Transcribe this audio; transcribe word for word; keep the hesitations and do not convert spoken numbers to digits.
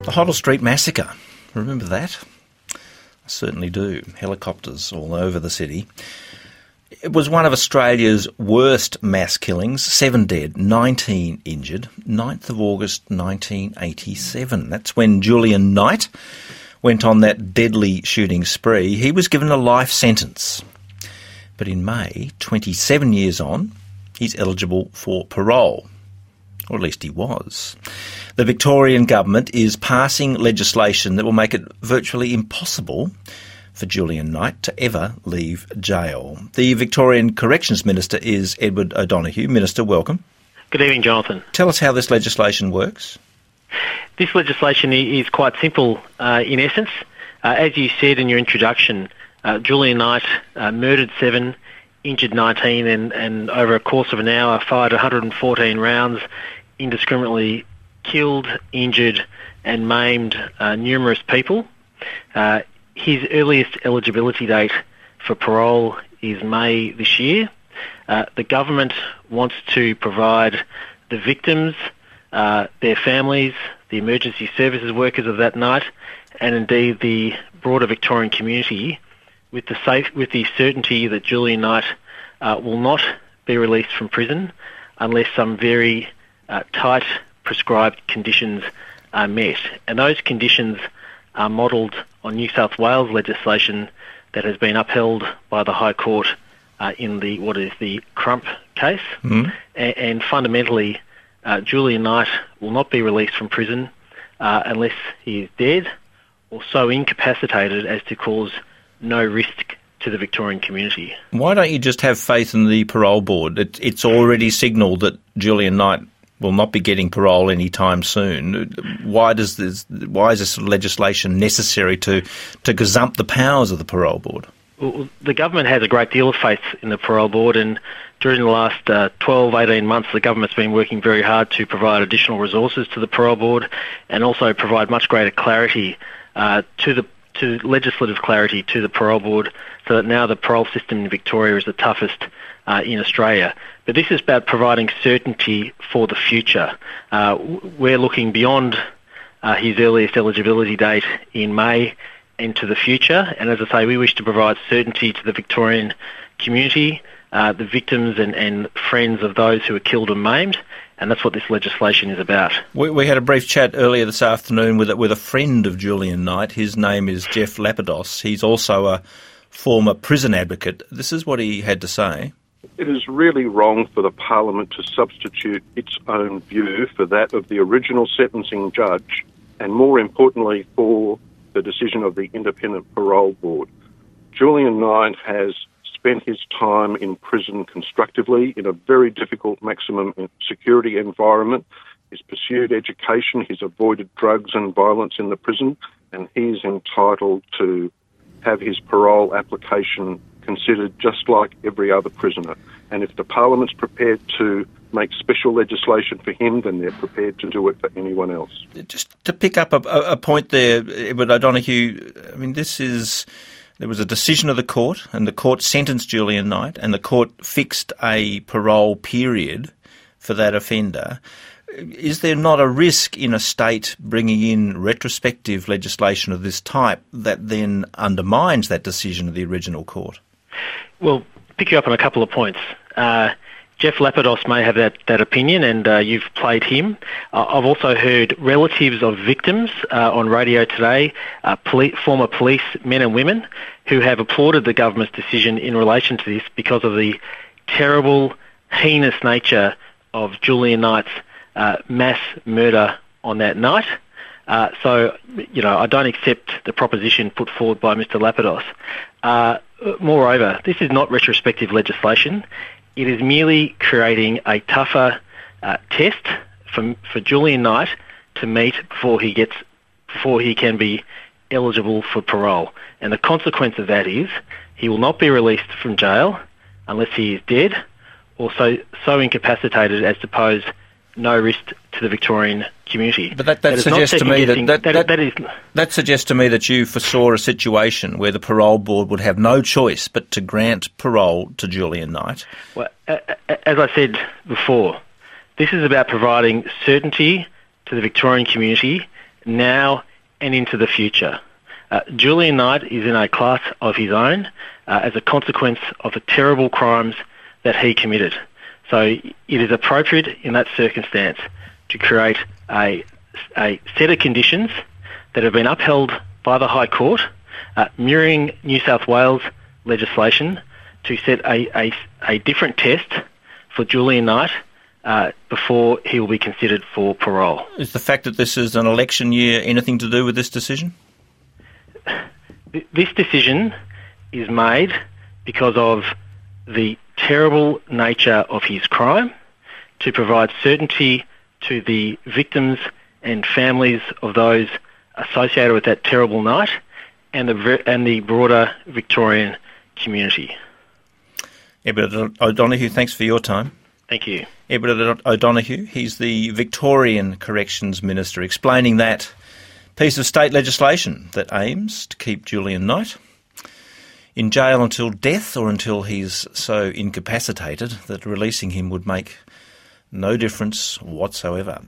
The Hoddle Street Massacre. Remember that? I certainly do. Helicopters all over the city. It was one of Australia's worst mass killings. Seven dead, nineteen injured. ninth of August nineteen eighty-seven. That's when Julian Knight went on that deadly shooting spree. He was given a life sentence. But in May, twenty-seven years on, he's eligible for parole. Or at least he was. The Victorian government is passing legislation that will make it virtually impossible for Julian Knight to ever leave jail. The Victorian Corrections Minister is Edward O'Donoghue. Minister, welcome. Good evening, Jonathan. Tell us how this legislation works. This legislation is quite simple uh, in essence. Uh, as you said in your introduction, uh, Julian Knight uh, murdered seven, injured nineteen, and, and over a course of an hour fired one hundred fourteen rounds, indiscriminately killed, injured and maimed uh, numerous people. Uh, his earliest eligibility date for parole is May this year. Uh, the government wants to provide the victims, uh, their families, the emergency services workers of that night, and indeed the broader Victorian community with the safe, with the certainty that Julian Knight uh, will not be released from prison unless some very uh, tight prescribed conditions are met. And those conditions are modelled on New South Wales legislation that has been upheld by the High Court uh, in the what is the Crump case. Mm-hmm. A- and fundamentally, uh, Julian Knight will not be released from prison uh, unless he is dead or so incapacitated as to cause no risk to the Victorian community. Why don't you just have faith in the parole board? It, it's already signalled that Julian Knight will not be getting parole anytime soon. Why does this? Why is this legislation necessary to to gazump the powers of the parole board? Well, the government has a great deal of faith in the parole board, and during the last uh, twelve, eighteen months, the government's been working very hard to provide additional resources to the parole board, and also provide much greater clarity uh, to the to legislative clarity to the parole board, so that now the parole system in Victoria is the toughest uh, in Australia. But this is about providing certainty for the future. Uh, we're looking beyond uh, his earliest eligibility date in May into the future. And as I say, we wish to provide certainty to the Victorian community, uh, the victims and, and friends of those who were killed and maimed. And that's what this legislation is about. We, we had a brief chat earlier this afternoon with, with a friend of Julian Knight. His name is Jeff Lapidos. He's also a former prison advocate. This is what he had to say. It is really wrong for the Parliament to substitute its own view for that of the original sentencing judge, and more importantly for the decision of the Independent Parole Board. Julian Knight has spent his time in prison constructively in a very difficult maximum security environment. He's pursued education, he's avoided drugs and violence in the prison, and he's entitled to have his parole application considered just like every other prisoner. And if the Parliament's prepared to make special legislation for him, then they're prepared to do it for anyone else. Just to pick up a, a point there, Edward O'Donoghue, I mean, this is... There was a decision of the court, and the court sentenced Julian Knight, and the court fixed a parole period for that offender. Is there not a risk in a state bringing in retrospective legislation of this type that then undermines that decision of the original court? Well, pick you up on a couple of points. Uh, Jeff Lapidos may have that, that opinion, and uh, you've played him. Uh, I've also heard relatives of victims uh, on radio today, uh, poli- former police men and women, who have applauded the government's decision in relation to this because of the terrible, heinous nature of Julian Knight's uh, mass murder on that night. Uh, so, you know, I don't accept the proposition put forward by Mister Lapidos. Uh, moreover, this is not retrospective legislation. It is merely creating a tougher uh, test for, for Julian Knight to meet before he gets before he can be eligible for parole. And the consequence of that is he will not be released from jail unless he is dead or so, so incapacitated as to pose no risk to the Victorian community. But that, that, that suggests to me that that, that, that, that is that suggests to me that you foresaw a situation where the parole board would have no choice but to grant parole to Julian Knight. Well, as I said before, this is about providing certainty to the Victorian community now and into the future. Uh, Julian Knight is in a class of his own uh, as a consequence of the terrible crimes that he committed. So it is appropriate in that circumstance to create a, a set of conditions that have been upheld by the High Court, uh, mirroring New South Wales legislation, to set a, a, a different test for Julian Knight uh, before he will be considered for parole. Is the fact that this is an election year anything to do with this decision? This decision is made because of the terrible nature of his crime, to provide certainty to the victims and families of those associated with that terrible night, and the and the broader Victorian community. Edward O'Donoghue, thanks for your time. Thank you. Edward O'Donoghue, he's the Victorian Corrections Minister, explaining that piece of state legislation that aims to keep Julian Knight in jail until death, or until he's so incapacitated that releasing him would make no difference whatsoever.